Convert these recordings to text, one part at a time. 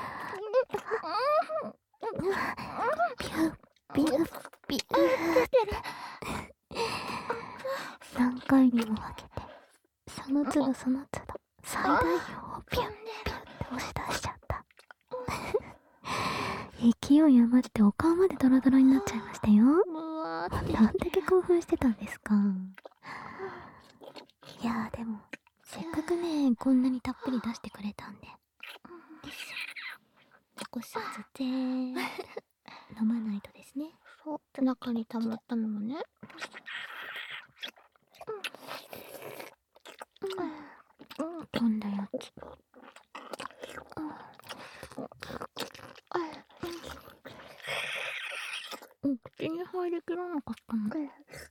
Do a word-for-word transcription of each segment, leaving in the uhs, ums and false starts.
ピュッピュッピュッ。何回にも分けて、その都度その都度最大量をピュッピュッって押し出しちゃった。勢い余ってお顔までドロドロになっちゃいましたよ。どんだけ興奮してたんですか。いやーでもせっかくねこんなにたっぷり出してくれたんで、少しずつ飲まないとですね。そう、中に溜まったのもね。飛んだやつ。うん、口に入りきらなかったの。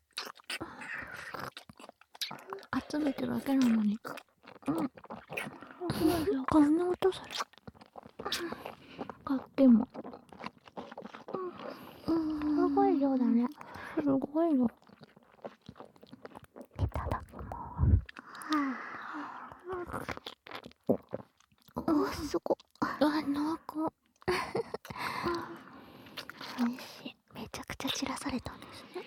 集めてるだけなのに。うん。こんな音する。買っても。うん。すごい量だね。すごい量。いただきます。おー、すごっ。あ、濃厚。おいしい。めちゃくちゃ散らされたんですね。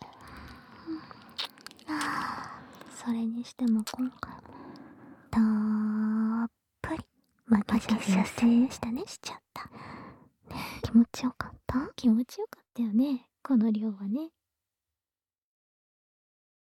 それにしても今回もたっぷり巻き射精したねしちゃった。気持ちよかった？気持ちよかったよね、この量はね。